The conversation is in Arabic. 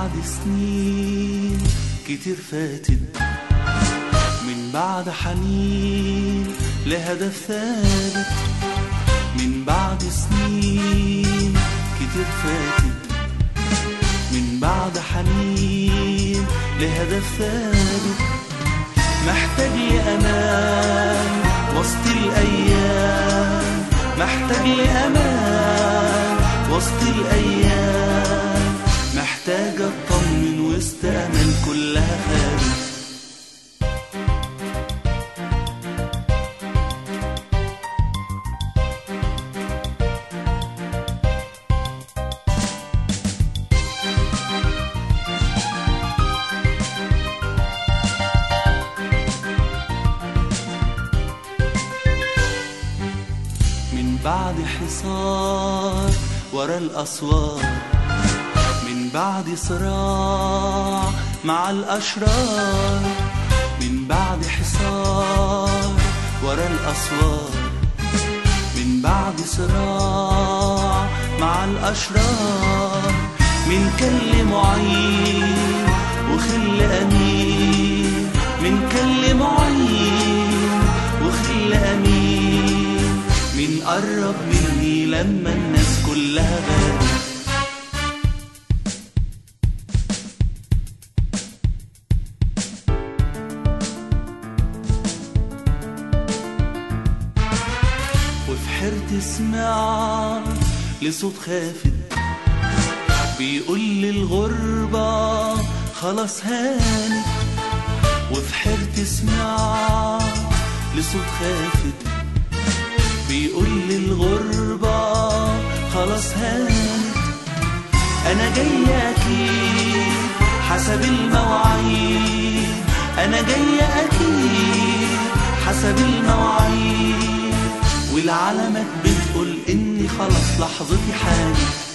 بعد سنين كتير فاتت، من بعد حنين لهدف ثابت، من بعد سنين كتير فاتت، من بعد حنين لهدف ثابت. محتاج لأمان وسط الأيام، محتاج لأمان وسط الأيام، محتاج أطمن وسط أمان كلها خارج. من بعد حصار ورا الأسوار، من بعد صراع مع الأشرار، من بعد حصار ورا الأسوار، من بعد صراع مع الأشرار، من كل معين وخل أمين، من كل معين وخل أمين، من قرب مني لما الناس كلها غابت. وفي حيرتي سمعت لصوت خافت بيقول لي الغربة خلاص هانت، وفي حيرتي سمعت لصوت خافت بيقول لي الغربة خلاص هانت. أنا جاي أكيد حسب المواعيد، أنا جاي أكيد حسب المواعيد، والعلامات بتقول إني خلاص لحظتي حانت.